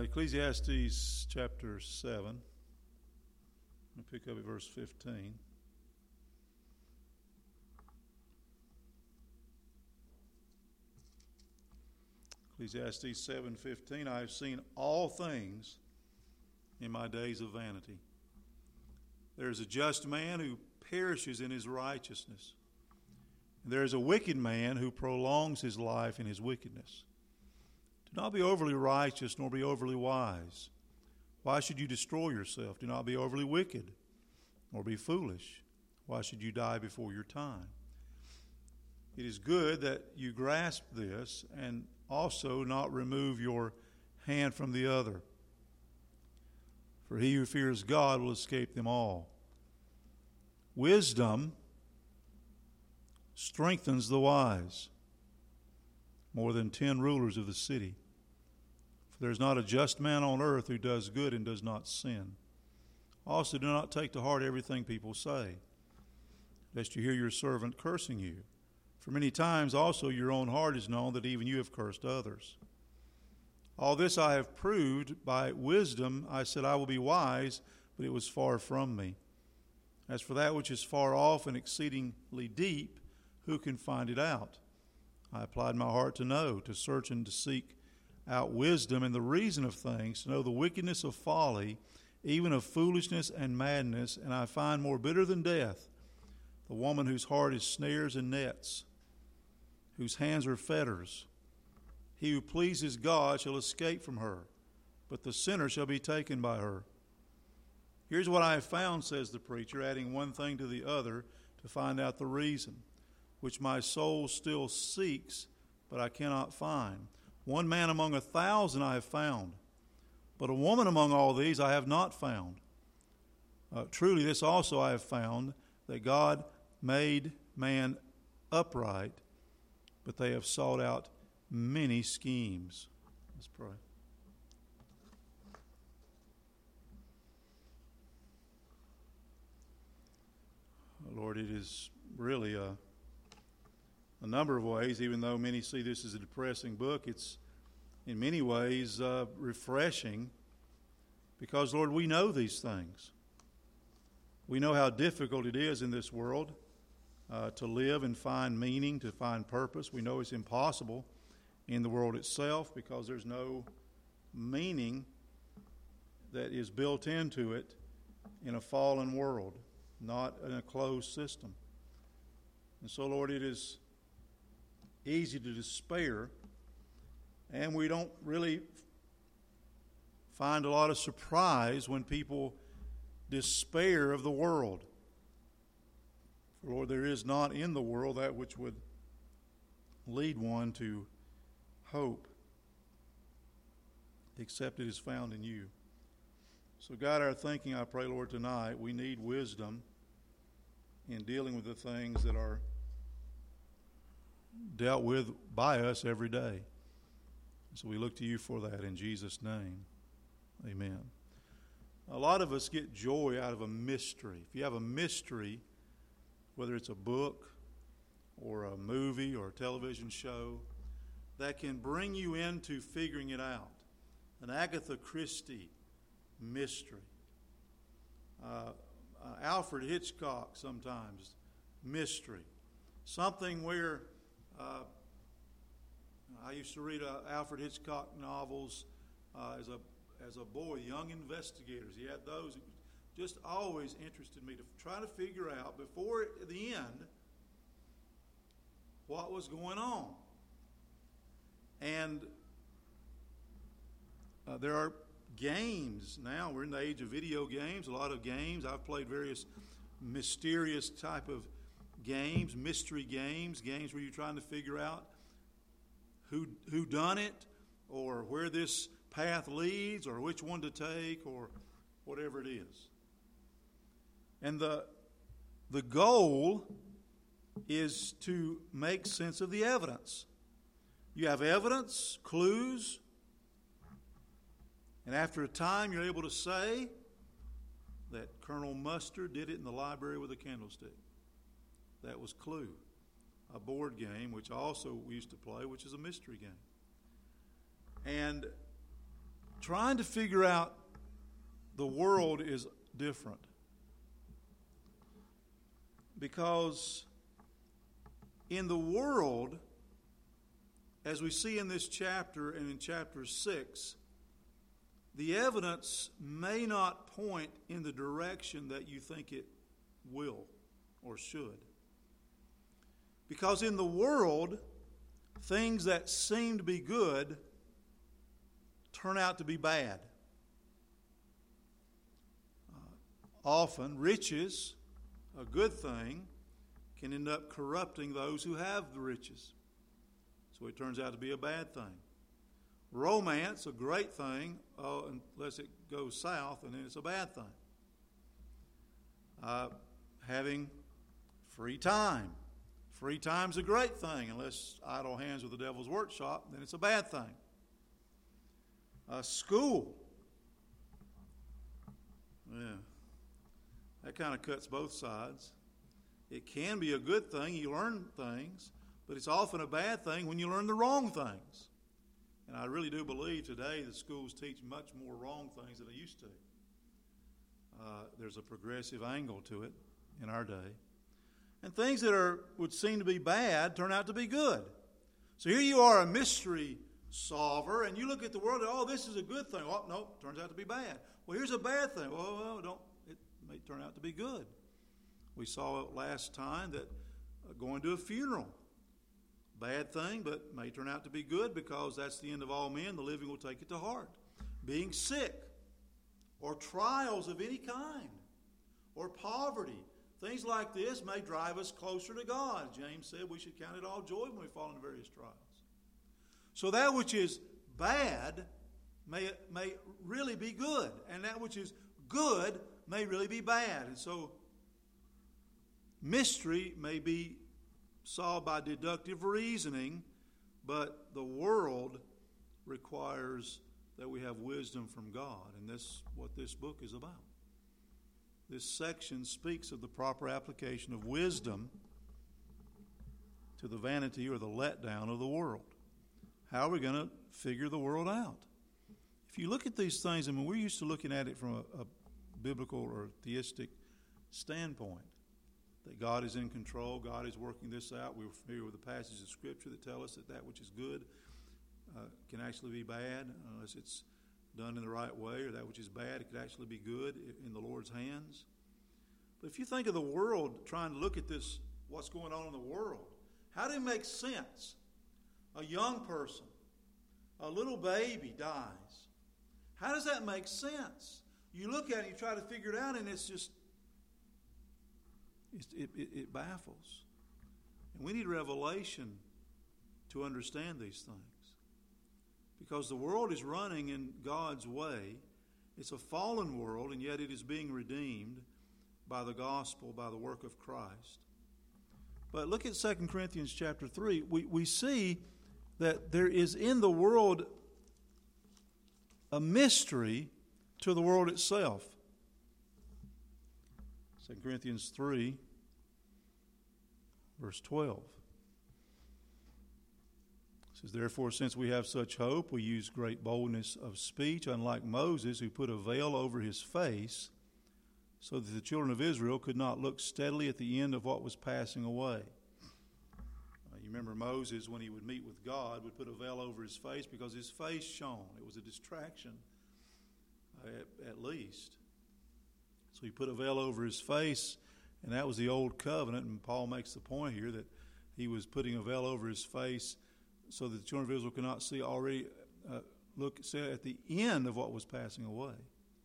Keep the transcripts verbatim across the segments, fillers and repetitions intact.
Ecclesiastes chapter seven. I'm going to pick up at verse fifteen. Ecclesiastes seven fifteen. I have seen all things in my days of vanity. There is a just man who perishes in his righteousness. There is a wicked man who prolongs his life in his wickedness. Do not be overly righteous, nor be overly wise. Why should you destroy yourself? Do not be overly wicked, nor be foolish. Why should you die before your time? It is good that you grasp this and also not remove your hand from the other. For he who fears God will escape them all. Wisdom strengthens the wise more than ten rulers of the city. For there is not a just man on earth who does good and does not sin. Also, do not take to heart everything people say, lest you hear your servant cursing you. For many times also your own heart is known that even you have cursed others. All this I have proved by wisdom. I said, I will be wise, but it was far from me. As for that which is far off and exceedingly deep, who can find it out? I applied my heart to know, to search and to seek out wisdom and the reason of things, to know the wickedness of folly, even of foolishness and madness, and I find more bitter than death the woman whose heart is snares and nets, whose hands are fetters. He who pleases God shall escape from her, but the sinner shall be taken by her. Here's what I have found, says the preacher, adding one thing to the other to find out the reason, which my soul still seeks, but I cannot find. One man among a thousand I have found, but a woman among all these I have not found. Uh, truly this also I have found, that God made man upright, but they have sought out many schemes. Let's pray. Lord, it is really a, a number of ways, even though many see this as a depressing book, it's in many ways uh, refreshing because, Lord, we know these things. We know how difficult it is in this world uh, to live and find meaning, to find purpose. We know it's impossible in the world itself because there's no meaning that is built into it in a fallen world, not in a closed system. And so, Lord, it is easy to despair, and we don't really find a lot of surprise when people despair of the world. For, Lord, there is not in the world that which would lead one to hope, except it is found in you. So guide our thinking, I pray, Lord, tonight. We need wisdom in dealing with the things that are dealt with by us every day. So we look to you for that in Jesus' name. Amen. A lot of us get joy out of a mystery. If you have a mystery, whether it's a book or a movie or a television show, that can bring you into figuring it out. An Agatha Christie mystery. Uh, uh, Alfred Hitchcock sometimes, mystery. Something where uh, I used to read uh, Alfred Hitchcock novels uh, as a as a boy, young investigators. He had those. It just always interested me to try to figure out before the end what was going on. And uh, there are games now. We're in the age of video games, a lot of games. I've played various mysterious type of games, mystery games, games where you're trying to figure out who who done it or where this path leads or which one to take or whatever it is. And the the goal is to make sense of the evidence. You have evidence, clues, and after a time you're able to say that Colonel Mustard did it in the library with a candlestick. That was Clue, a board game which also we used to play, which is a mystery game. And trying to figure out the world is different. Because in the world, as we see in this chapter and in chapter six, the evidence may not point in the direction that you think it will or should. Because in the world, things that seem to be good turn out to be bad. Uh, often, riches, a good thing, can end up corrupting those who have the riches. So it turns out to be a bad thing. Romance, a great thing, uh, unless it goes south, and then it's a bad thing. Uh, having free time. Free time's a great thing, unless idle hands with the devil's workshop, then it's a bad thing. Uh, school. Yeah. That kind of cuts both sides. It can be a good thing, you learn things, but it's often a bad thing when you learn the wrong things. And I really do believe today that schools teach much more wrong things than they used to. Uh, there's a progressive angle to it in our day. And things that are would seem to be bad turn out to be good. So here you are, a mystery solver, and you look at the world and, oh, this is a good thing. Oh, no, turns out to be bad. Well, here's a bad thing. Well, well don't, it may turn out to be good. We saw it last time that uh, going to a funeral, bad thing, but may turn out to be good because that's the end of all men. The living will take it to heart. Being sick or trials of any kind or poverty, things like this may drive us closer to God. James said we should count it all joy when we fall into various trials. So that which is bad may, may really be good, and that which is good may really be bad. And so mystery may be solved by deductive reasoning, but the world requires that we have wisdom from God, and that's what this book is about. This section speaks of the proper application of wisdom to the vanity or the letdown of the world. How are we going to figure the world out? If you look at these things, I mean, we're used to looking at it from a, a biblical or theistic standpoint. That God is in control, God is working this out. We're familiar with the passages of Scripture that tell us that that which is good uh, can actually be bad unless it's done in the right way, or that which is bad, it could actually be good in the Lord's hands. But if you think of the world, trying to look at this, what's going on in the world, how do it make sense? A young person, a little baby dies. How does that make sense? You look at it, you try to figure it out, and it's just It, it, it baffles. And we need revelation to understand these things. Because the world is running in God's way. It's a fallen world, and yet it is being redeemed by the gospel, by the work of Christ. But look at Second Corinthians chapter three. We, we see that there is in the world a mystery to the world itself. Second Corinthians three, verse twelve. It says, therefore, since we have such hope, we use great boldness of speech, unlike Moses, who put a veil over his face, so that the children of Israel could not look steadily at the end of what was passing away. Uh, you remember Moses, when he would meet with God, would put a veil over his face because his face shone. It was a distraction, uh, at, at least. So he put a veil over his face, and that was the old covenant. And Paul makes the point here that he was putting a veil over his face so that the children of Israel could not see already, uh, look see at the end of what was passing away.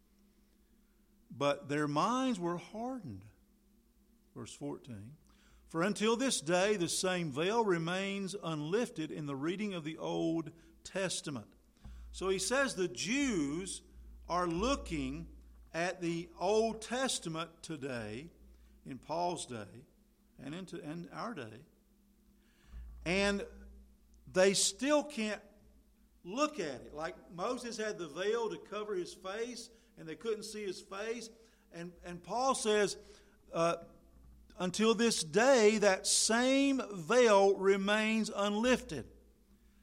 But their minds were hardened. Verse fourteen. For until this day the same veil remains unlifted in the reading of the Old Testament. So he says the Jews are looking at the Old Testament today, in Paul's day, and into and our day, and they still can't look at it. Like Moses had the veil to cover his face, and they couldn't see his face. And, and Paul says, uh, until this day, that same veil remains unlifted.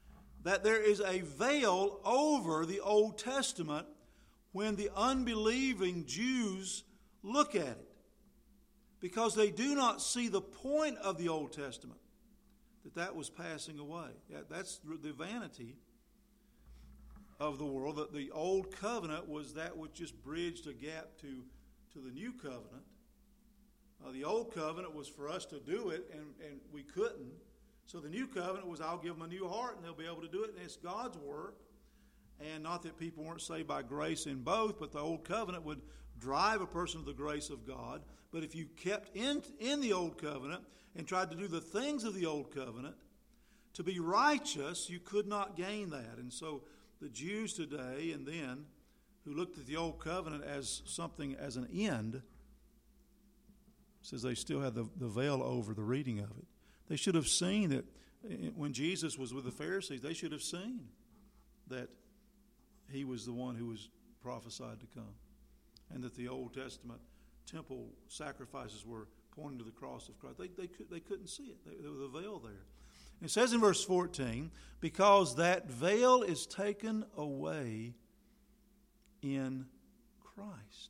that there is a veil over the Old Testament when the unbelieving Jews look at it, because they do not see the point of the Old Testament, that that was passing away. That's the vanity of the world, that the Old Covenant was that which just bridged a gap to, to the New Covenant. Uh, the Old Covenant was for us to do it, and, and we couldn't. So the New Covenant was, I'll give them a new heart, and they'll be able to do it, and it's God's work. And not that people weren't saved by grace in both, but the Old Covenant would drive a person to the grace of God. But if you kept in, in the Old Covenant and tried to do the things of the Old Covenant, to be righteous, you could not gain that. And so the Jews today and then, who looked at the Old Covenant as something, as an end, says they still had the, the veil over the reading of it. They should have seen that when Jesus was with the Pharisees, they should have seen that he was the one who was prophesied to come, and that the Old Testament temple sacrifices were pointing to the cross of Christ. They, they, could, they couldn't see it. There was a veil there. It says in verse fourteen, because that veil is taken away in Christ.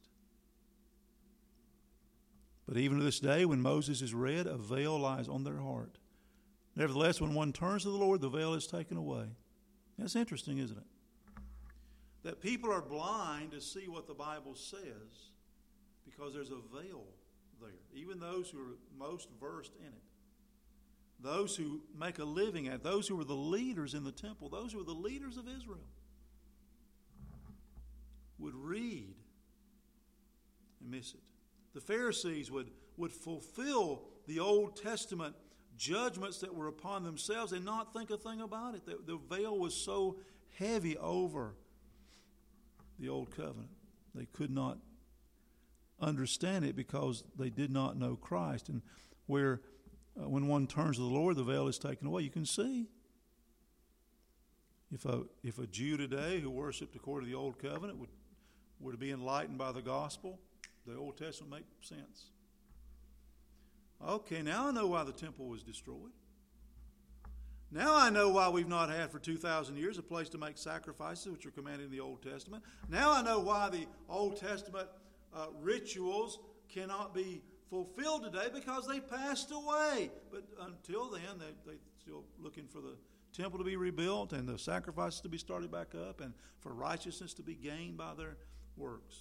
But even to this day, when Moses is read, a veil lies on their heart. Nevertheless, when one turns to the Lord, the veil is taken away. That's interesting, isn't it? That people are blind to see what the Bible says because there's a veil there. Even those who are most versed in it. Those who make a living at it. Those who were the leaders in the temple. Those who were the leaders of Israel. Would read and miss it. The Pharisees would, would fulfill the Old Testament judgments that were upon themselves and not think a thing about it. The, the veil was so heavy over the Old Covenant. They could not understand it because they did not know Christ. And where uh, when one turns to the Lord, the veil is taken away. You can see if a if a Jew today who worshipped according to the Old Covenant would were to be enlightened by the gospel, the Old Testament makes sense. Okay, now I know why the temple was destroyed. Now I know why we've not had for two thousand years a place to make sacrifices, which are commanded in the Old Testament. Now I know why the Old Testament uh, rituals cannot be fulfilled today, because they passed away. But until then, they, they're still looking for the temple to be rebuilt and the sacrifices to be started back up and for righteousness to be gained by their works.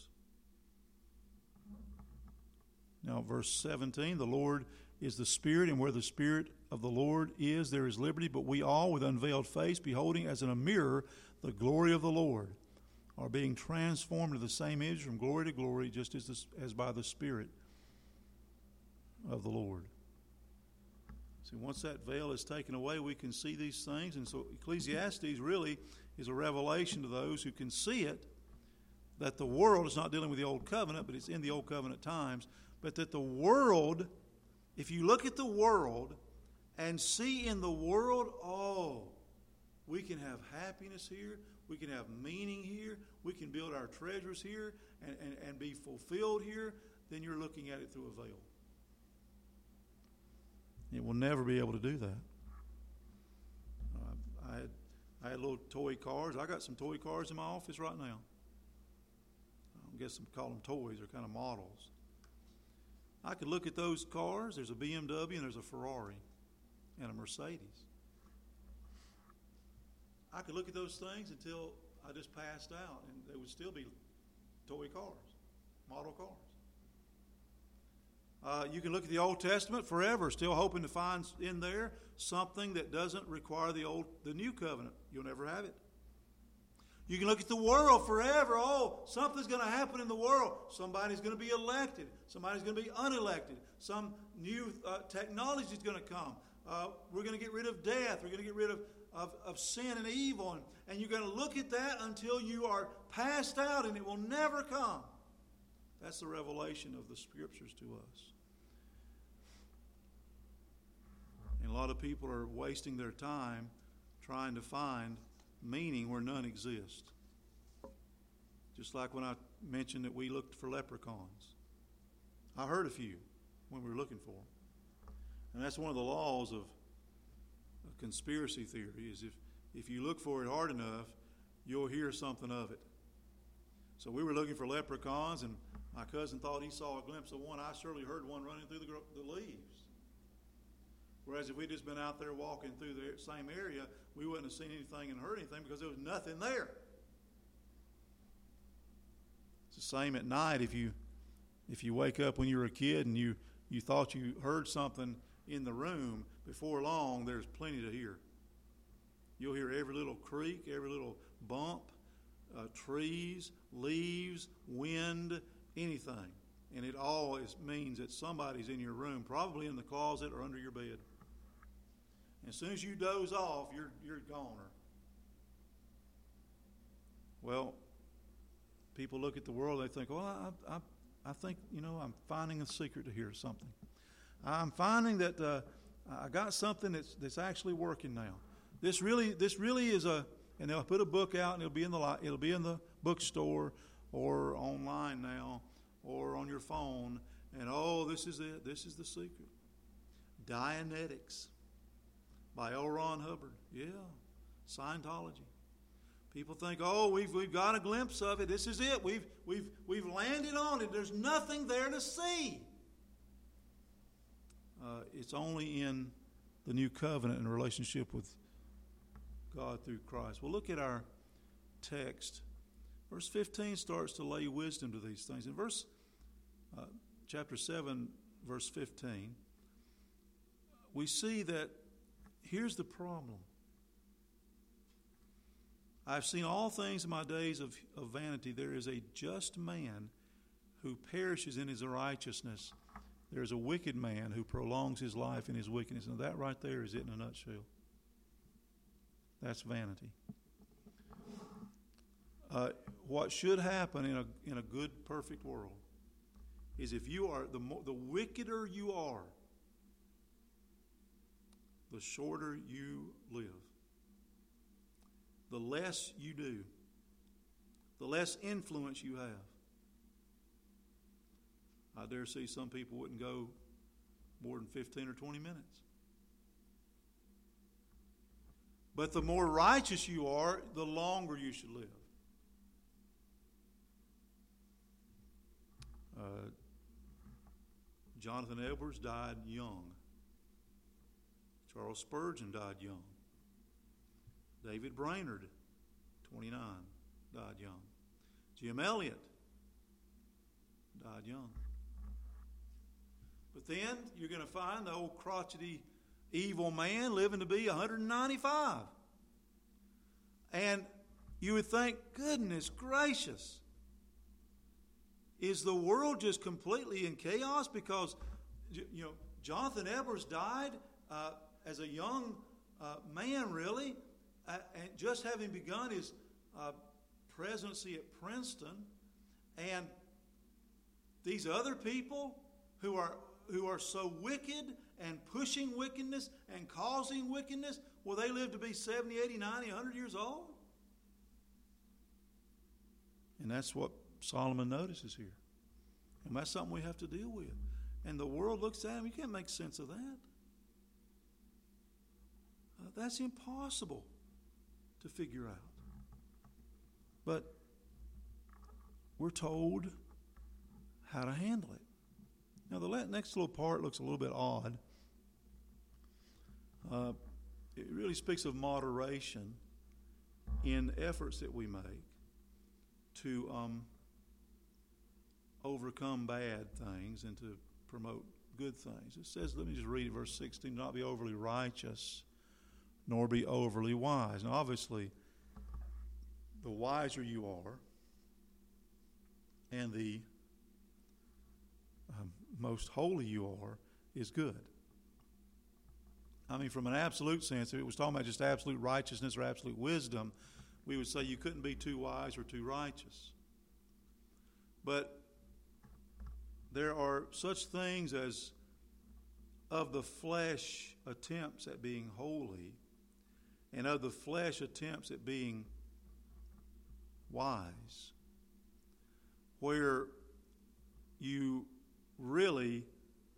Now, verse seventeen, the Lord is the Spirit, and where the Spirit of the Lord is, there is liberty. But we all, with unveiled face, beholding as in a mirror the glory of the Lord, are being transformed to the same image from glory to glory, just as, this, as by the Spirit of the Lord. See, once that veil is taken away, we can see these things. And so Ecclesiastes really is a revelation to those who can see it, that the world is not dealing with the Old Covenant, but it's in the Old Covenant times. But that the world, if you look at the world and see in the world, oh, we can have happiness here, we can have meaning here, we can build our treasures here and, and, and be fulfilled here, then you're looking at it through a veil. It will never be able to do that. Uh, I had I had little toy cars. I got some toy cars in my office right now. I guess I call them toys. They're kind of models. I could look at those cars. There's a B M W and there's a Ferrari and a Mercedes. I could look at those things until I just passed out, and they would still be toy cars, model cars. Uh, you can look at the Old Testament forever, still hoping to find in there something that doesn't require the old, the New Covenant. You'll never have it. You can look at the world forever. Oh, something's going to happen in the world. Somebody's going to be elected. Somebody's going to be unelected. Some new uh, technology is going to come. Uh, we're going to get rid of death. We're going to get rid of, of, of sin and evil. And, and you're going to look at that until you are passed out, and it will never come. That's the revelation of the Scriptures to us. And a lot of people are wasting their time trying to find meaning where none exist. Just like when I mentioned that we looked for leprechauns. I heard a few when we were looking for them. And that's one of the laws of, of conspiracy theory, is if, if you look for it hard enough, you'll hear something of it. So we were looking for leprechauns, and my cousin thought he saw a glimpse of one. I surely heard one running through the, the leaves. Whereas if we'd just been out there walking through the same area, we wouldn't have seen anything and heard anything because there was nothing there. It's the same at night. If you if you wake up when you were a kid and you, you thought you heard something in the room, before long there's plenty to hear. You'll hear every little creak, every little bump, uh, trees, leaves, wind, anything. And it all is, means that somebody's in your room, probably in the closet or under your bed. And as soon as you doze off, you're you're a goner. Well, people look at the world, they think, well, I, I, I think, you know, I'm finding a secret to hear something. I'm finding that uh, I got something that's that's actually working now. This really, this really is a, and they'll put a book out, and it'll be in the it'll be in the bookstore or online now or on your phone, and oh, this is it. This is the secret. Dianetics by L. Ron Hubbard. Yeah, Scientology. People think, oh, we've we've got a glimpse of it. This is it. We've we've we've landed on it. There's nothing there to see. Uh, it's only in the new covenant and relationship with God through Christ. Well, look at our text. Verse fifteen starts to lay wisdom to these things. In verse uh, chapter seven, verse fifteen, we see that here's the problem. I've seen all things in my days of, of vanity. There is a just man who perishes in his righteousness. There is a wicked man who prolongs his life in his wickedness. And that right there is it in a nutshell. That's vanity. Uh, what should happen in a in a good, perfect world is if you are, the more, the wickeder you are, the shorter you live. The less you do, the less influence you have. I dare see some people wouldn't go more than fifteen or twenty minutes. But the more righteous you are, the longer you should live. Uh, Jonathan Edwards died young. Charles Spurgeon died young. David Brainerd, twenty-nine, died young. Jim Elliot died young. But then you're going to find the old crotchety, evil man living to be one hundred ninety-five. And you would think, goodness gracious, is the world just completely in chaos? Because, you know, Jonathan Edwards died uh, as a young uh, man, really, uh, and just having begun his uh, presidency at Princeton. And these other people who are who are so wicked and pushing wickedness and causing wickedness, will they live to be seventy, eighty, ninety, one hundred years old? And that's what Solomon notices here. And that's something we have to deal with. And the world looks at him, you can't make sense of that. Uh, that's impossible to figure out. But we're told how to handle it. Now, the next little part looks a little bit odd. Uh, it really speaks of moderation in efforts that we make to um, overcome bad things and to promote good things. It says, let me just read it, verse sixteen, do not be overly righteous, nor be overly wise. Now, obviously, the wiser you are and the um, most holy you are is good. I mean, from an absolute sense, if it was talking about just absolute righteousness or absolute wisdom, we would say you couldn't be too wise or too righteous. But there are such things as of the flesh attempts at being holy and of the flesh attempts at being wise, where you really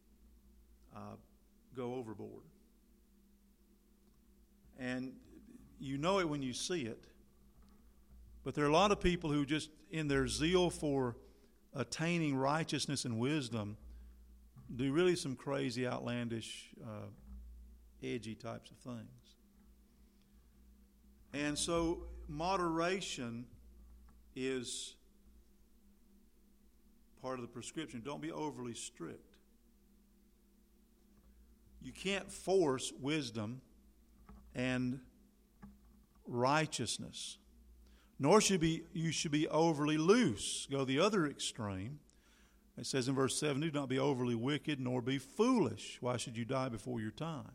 uh, go overboard. And you know it when you see it. But there are a lot of people who just, in their zeal for attaining righteousness and wisdom, do really some crazy, outlandish, uh, edgy types of things. And so moderation is part of the prescription. Don't be overly strict. You can't force wisdom and righteousness. Nor should be you should be overly loose. Go the other extreme. It says in verse seven, do not be overly wicked, nor be foolish. Why should you die before your time?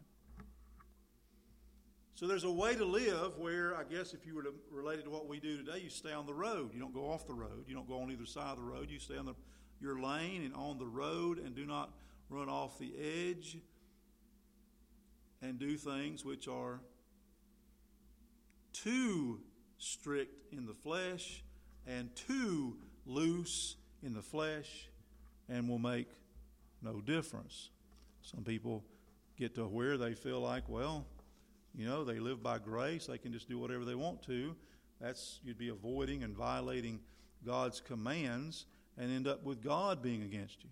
So there's a way to live where, I guess if you were to relate it to what we do today, you stay on the road. You don't go off the road. You don't go on either side of the road. You stay on the, your lane and on the road, and do not run off the edge and do things which are too strict in the flesh and too loose in the flesh, and will make no difference. Some people get to where they feel like, well, you know, they live by grace. They can just do whatever they want to. That's, you'd be avoiding and violating God's commands and end up with God being against you.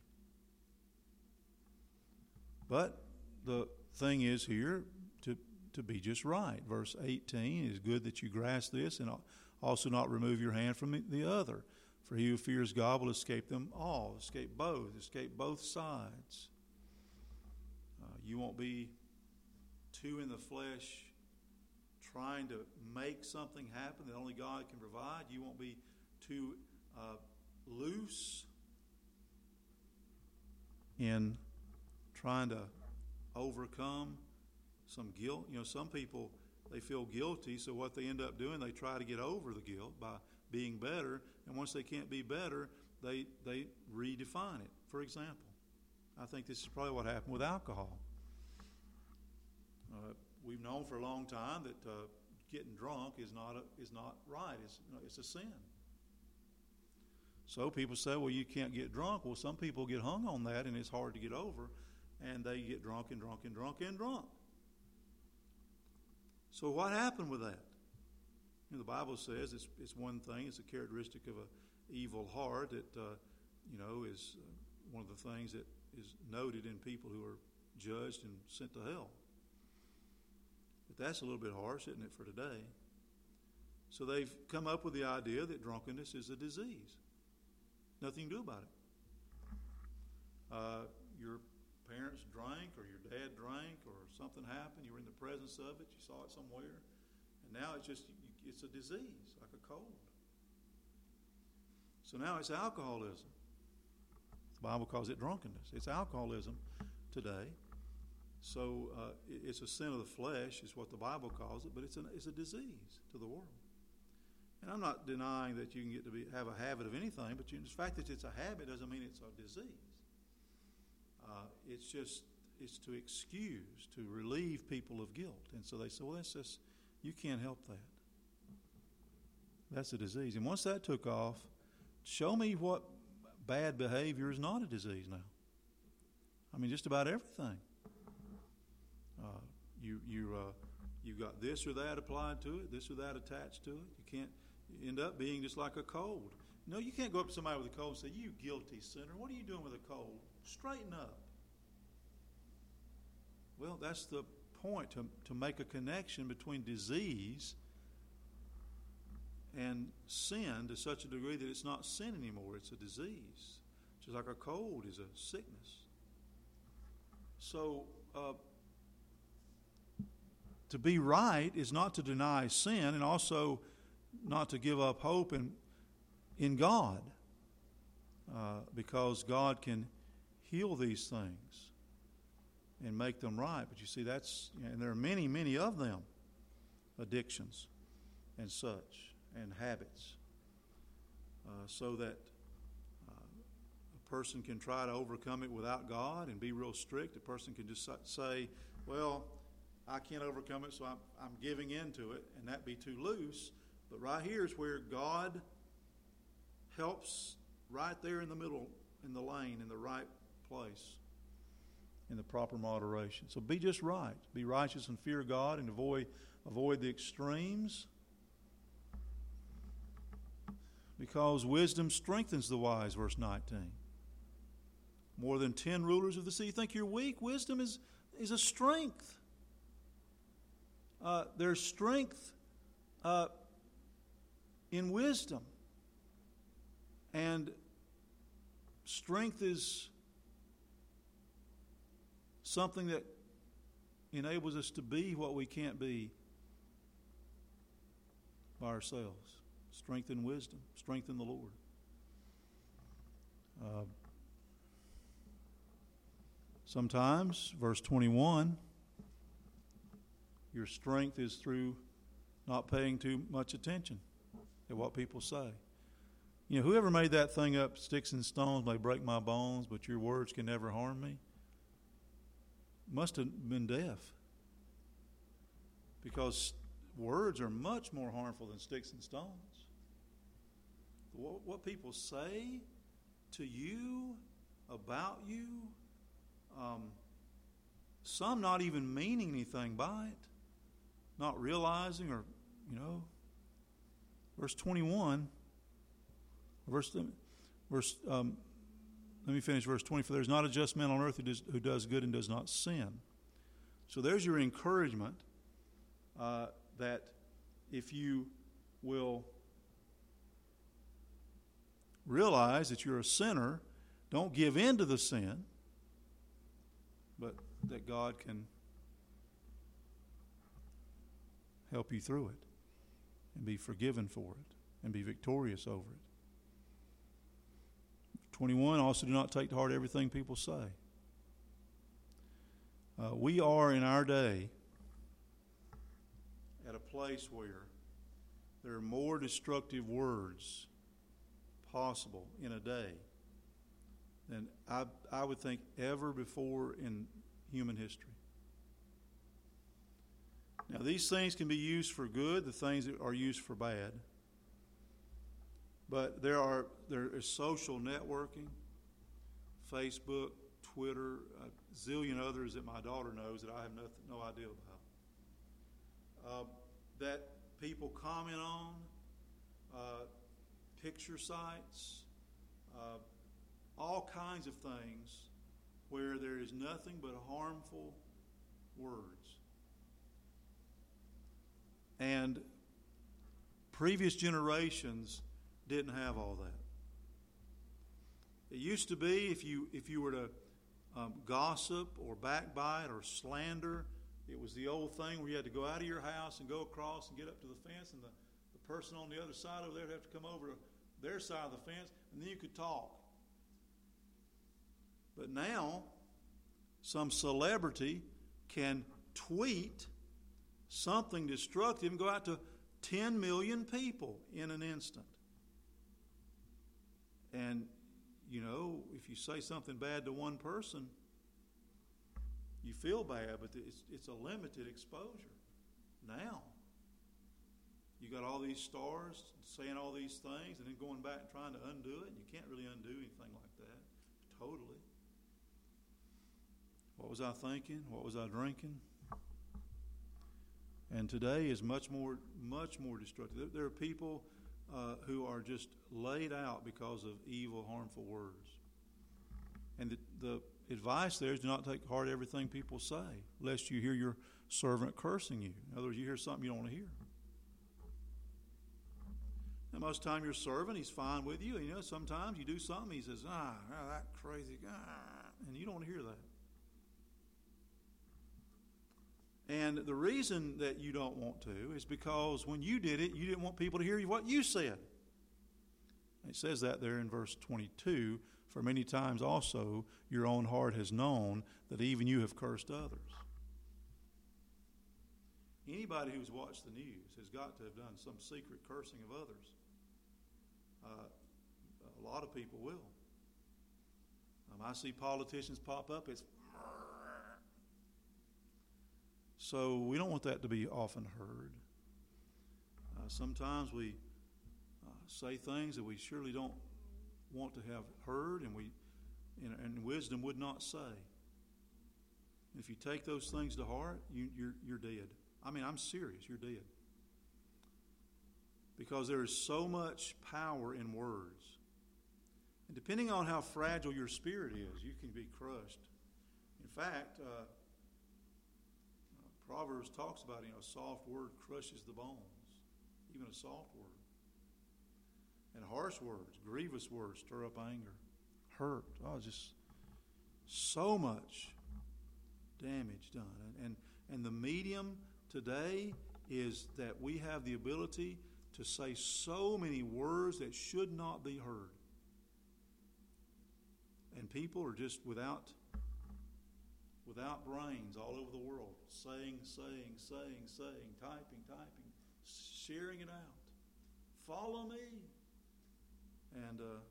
But the thing is here to, to be just right. Verse eighteen, it is good that you grasp this and also not remove your hand from the other. For he who fears God will escape them all, escape both, escape both sides. Uh, you won't be too in the flesh trying to make something happen that only God can provide. You won't be too uh, loose in trying to overcome some guilt. You know, some people, they feel guilty, so what they end up doing, they try to get over the guilt by being better, and once they can't be better, they they redefine it. For example, I think this is probably what happened with alcohol. Uh, we've known for a long time that uh, getting drunk is not a, is not right. It's it's a sin. So people say, well, you can't get drunk. Well, some people get hung on that, and it's hard to get over, and they get drunk and drunk and drunk and drunk. So what happened with that? You know, the Bible says it's it's one thing. It's a characteristic of an evil heart that uh, you know is uh, one of the things that is noted in people who are judged and sent to hell. But that's a little bit harsh, isn't it, for today? So they've come up with the idea that drunkenness is a disease. Nothing you can do about it. Uh, your parents drank, or your dad drank, or something happened. You were in the presence of it. You saw it somewhere. And now it's just, it's a disease, like a cold. So now it's alcoholism. The Bible calls it drunkenness. It's alcoholism today. So uh, it's a sin of the flesh, is what the Bible calls it, but it's, an, it's a disease to the world. And I'm not denying that you can get to be, have a habit of anything, but you, the fact that it's a habit doesn't mean it's a disease. Uh, it's just, it's to excuse, to relieve people of guilt. And so they say, well, that's just, you can't help that. That's a disease. And once that took off, show me what bad behavior is not a disease now. I mean, just about everything. Uh, you you uh, you got this or that applied to it, this or that attached to it. You can't you end up being just like a cold. No, you can't go up to somebody with a cold and say, "You guilty sinner, what are you doing with a cold? Straighten up." Well, that's the point, to to make a connection between disease and sin to such a degree that it's not sin anymore; it's a disease. Just like a cold is a sickness. So. Uh, To be right is not to deny sin, and also not to give up hope in, in God, uh, because God can heal these things and make them right. But you see, that's, and there are many, many of them, addictions and such, and habits, uh, so that uh, a person can try to overcome it without God and be real strict. A person can just say, well, I can't overcome it, so I'm, I'm giving in to it, and that be too loose. But right here is where God helps right there in the middle, in the lane, in the right place. in the proper moderation. So be just right. Be righteous and fear God, and avoid avoid the extremes, because wisdom strengthens the wise, verse nineteen. More than ten rulers of the sea. You think you're weak? Wisdom is, is a strength. Uh, there's strength uh, in wisdom. And strength is something that enables us to be what we can't be by ourselves. Strength in wisdom. Strength in the Lord. Uh, sometimes, verse twenty-one, your strength is through not paying too much attention to what people say. You know, whoever made that thing up, sticks and stones may break my bones, but your words can never harm me, must have been deaf. Because words are much more harmful than sticks and stones. What, what people say to you, about you, um, some not even meaning anything by it, not realizing, or, you know, verse twenty-one, verse, verse um, let me finish verse twenty. For there is not a just man on earth who does, who does good and does not sin. So there's your encouragement uh, that if you will realize that you're a sinner, don't give in to the sin, but that God can help you through it and be forgiven for it and be victorious over it. twenty-one, also do not take to heart everything people say. Uh, we are in our day at a place where there are more destructive words possible in a day than I, I would think ever before in human history. Now, these things can be used for good, the things that are used for bad. But there are there is social networking, Facebook, Twitter, a zillion others that my daughter knows that I have nothing, no idea about, uh, that people comment on, uh, picture sites, uh, all kinds of things where there is nothing but harmful words. And previous generations didn't have all that. It used to be if you if you were to um, gossip or backbite or slander, it was the old thing where you had to go out of your house and go across and get up to the fence, and the, the person on the other side over there would have to come over to their side of the fence, and then you could talk. But now, some celebrity can tweet something destructive and go out to ten million people in an instant. And, you know, if you say something bad to one person, you feel bad, but it's, it's a limited exposure. Now, you got all these stars saying all these things and then going back and trying to undo it, and you can't really undo anything like that. Totally. What was I thinking? What was I drinking? And today is much more, much more destructive. There are people uh, who are just laid out because of evil, harmful words. And the, the advice there is do not take to heart everything people say, lest you hear your servant cursing you. In other words, you hear something you don't want to hear. And most of the time your servant, he's fine with you. And you know, sometimes you do something, he says, ah, that crazy guy. And you don't want to hear that. And the reason that you don't want to is because when you did it, you didn't want people to hear what you said. It says that there in verse twenty-two, for many times also your own heart has known that even you have cursed others. Anybody who's watched the news has got to have done some secret cursing of others. Uh, a lot of people will. Um, I see politicians pop up, it's so we don't want that to be often heard. Uh, sometimes we uh, say things that we surely don't want to have heard, and we, and, and wisdom would not say. If you take those things to heart, you, you're, you're dead. I mean, I'm serious. You're dead. Because there is so much power in words. And depending on how fragile your spirit is, you can be crushed. In fact, uh, Proverbs talks about, you know, a soft word crushes the bones. Even a soft word. And harsh words, grievous words stir up anger. Hurt. Oh, just so much damage done. And, and, and the medium today is that we have the ability to say so many words that should not be heard. And people are just without without brains all over the world, saying, saying, saying, saying, typing, typing, sharing it out. Follow me. And uh,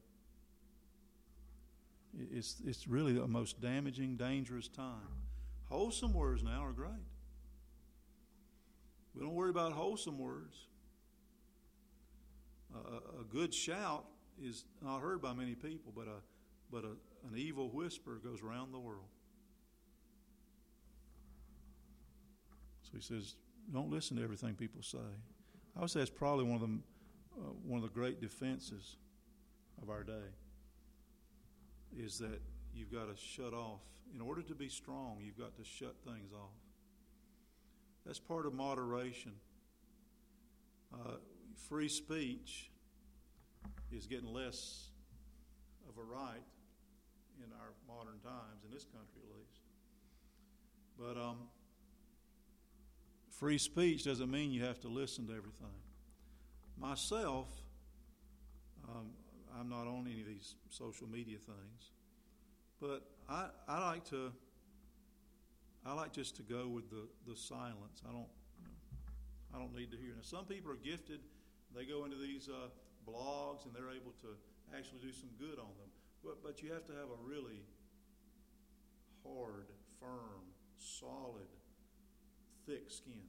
it's it's really the most damaging, dangerous time. Wholesome words now are great. We don't worry about wholesome words. Uh, a good shout is not heard by many people, but a but a, an evil whisper goes around the world. So he says, don't listen to everything people say. I would say it's probably one of the uh, one of the great defenses of our day is that you've got to shut off. In order to be strong, you've got to shut things off. That's part of moderation. Uh, free speech is getting less of a right in our modern times, in this country at least. But um, free speech doesn't mean you have to listen to everything. Myself, um, I'm not on any of these social media things, but I, I like to. I like just to go with the, the silence. I don't. You know, I don't need to hear. Now, some people are gifted. They go into these uh, blogs and they're able to actually do some good on them. But but you have to have a really hard, firm, solid, thick skin.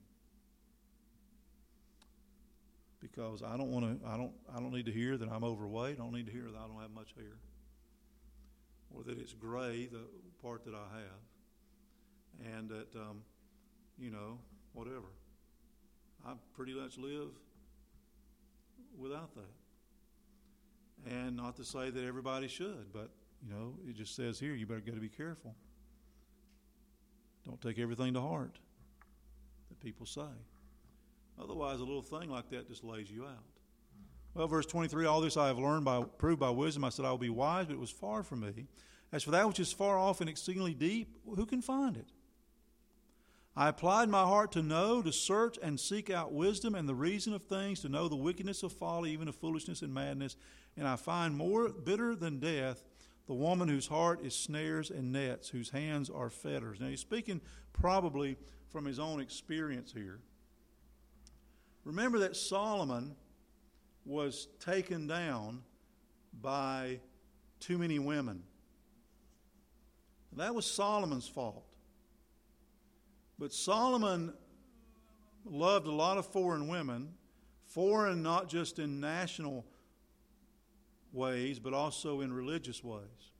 Because I don't want to. I don't. I don't need to hear that I'm overweight. I don't need to hear that I don't have much hair, or that it's gray, the part that I have, and that um, you know, whatever. I pretty much live without that, and not to say that everybody should, but you know, it just says here you better got to be careful. Don't take everything to heart that people say. Otherwise, a little thing like that just lays you out. Well, verse twenty-three, all this I have learned by proved by wisdom. I said, I will be wise, but it was far from me. As for that which is far off and exceedingly deep, who can find it? I applied my heart to know, to search and seek out wisdom and the reason of things, to know the wickedness of folly, even of foolishness and madness. And I find more bitter than death the woman whose heart is snares and nets, whose hands are fetters. Now, he's speaking probably from his own experience here. Remember that Solomon was taken down by too many women. That was Solomon's fault. But Solomon loved a lot of foreign women, foreign not just in national ways, but also in religious ways.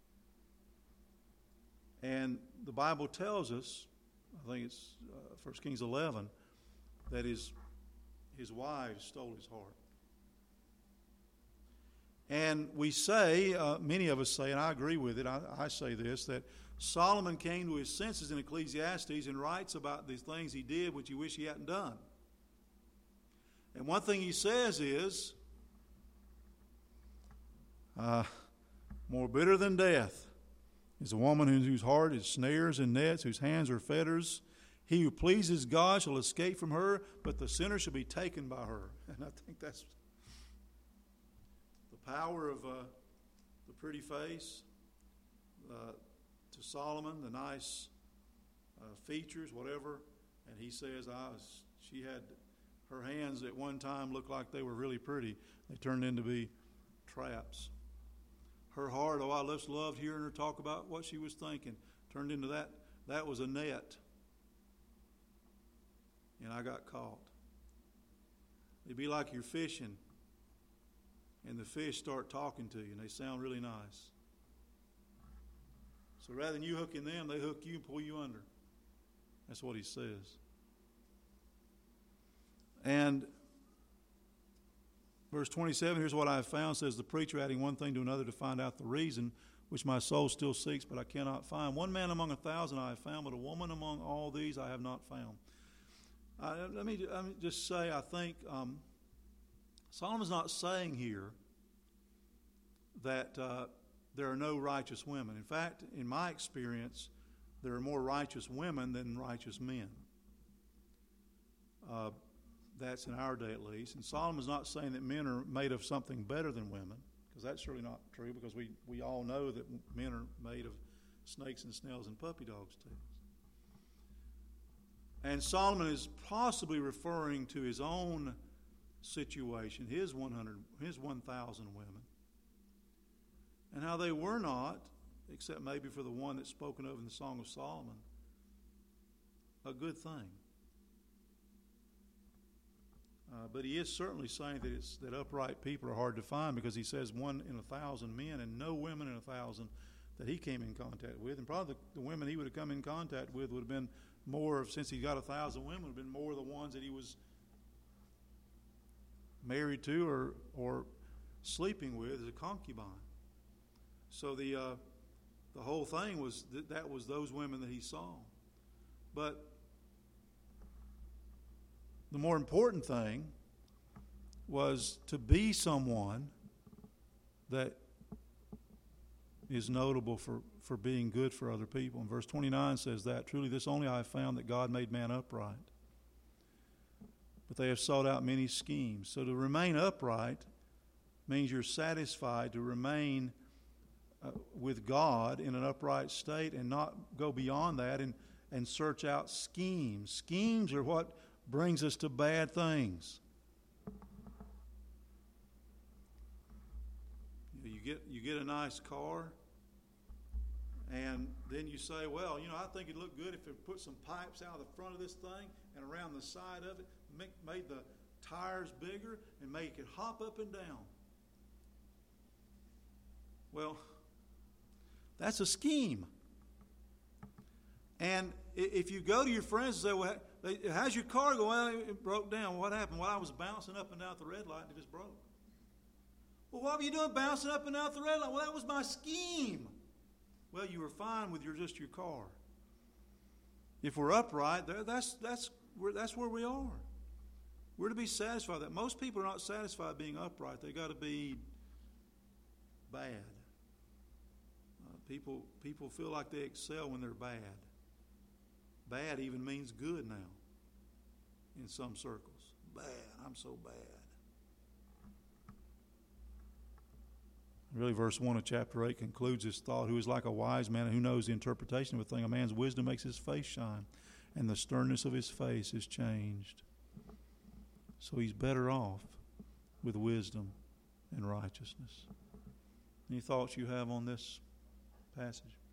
And the Bible tells us, I think it's uh, First Kings eleven, that his His wives stole his heart. And we say, uh, many of us say, and I agree with it, I, I say this, that Solomon came to his senses in Ecclesiastes and writes about these things he did which he wished he hadn't done. And one thing he says is, uh, more bitter than death is a woman whose heart is snares and nets, whose hands are fetters. He who pleases God shall escape from her, but the sinner shall be taken by her. And I think that's the power of uh, the pretty face uh, to Solomon, the nice uh, features, whatever. And he says, I was, she had her hands at one time looked like they were really pretty. They turned into be traps. Her heart, oh, I just loved hearing her talk about what she was thinking. Turned into that. That was a net. And I got caught. It'd be like you're fishing, and the fish start talking to you, and they sound really nice. So rather than you hooking them, they hook you and pull you under. That's what he says. And verse twenty-seven, here's what I have found, says the preacher, adding one thing to another to find out the reason, which my soul still seeks, but I cannot find. One man among a thousand I have found, but a woman among all these I have not found. Uh, let, me, let me just say, I think um, Solomon's not saying here that uh, there are no righteous women. In fact, in my experience, there are more righteous women than righteous men. Uh, that's in our day at least. And Solomon's not saying that men are made of something better than women, because that's surely not true, because we, we all know that men are made of snakes and snails and puppy dogs' tails. And Solomon is possibly referring to his own situation, his one hundred, his one thousand women, and how they were not, except maybe for the one that's spoken of in the Song of Solomon, a good thing. Uh, but he is certainly saying that it's that upright people are hard to find, because he says one in a thousand men and no women in a thousand that he came in contact with. And probably the, the women he would have come in contact with would have been more, since he got a thousand women, would have been more the ones that he was married to or or sleeping with as a concubine. So the uh, the whole thing was that that was those women that he saw. But the more important thing was to be someone that is notable for, for being good for other people. And verse twenty-nine says that, truly this only I have found, that God made man upright. But they have sought out many schemes. So to remain upright means you're satisfied to remain uh, with God in an upright state and not go beyond that and, and search out schemes. Schemes are what brings us to bad things. You get you get a nice car, and then you say, well, you know, I think it'd look good if it put some pipes out of the front of this thing and around the side of it, make, made the tires bigger and make it hop up and down. Well, that's a scheme. And if you go to your friends and say, well, how's your car going? Well, it broke down. What happened? Well, I was bouncing up and down at the red light and it just broke. Well, what were you doing bouncing up and down at the red light? Well, that was my scheme. Well, you were fine with your just your car. If we're upright, that's that's where that's where we are. We're to be satisfied. That most people are not satisfied being upright. They got to be bad. Uh, people people feel like they excel when they're bad. Bad even means good now in some circles. Bad. I'm so bad. Really, verse one of chapter eight concludes this thought. Who is like a wise man and who knows the interpretation of a thing? A man's wisdom makes his face shine, and the sternness of his face is changed. So he's better off with wisdom and righteousness. Any thoughts you have on this passage?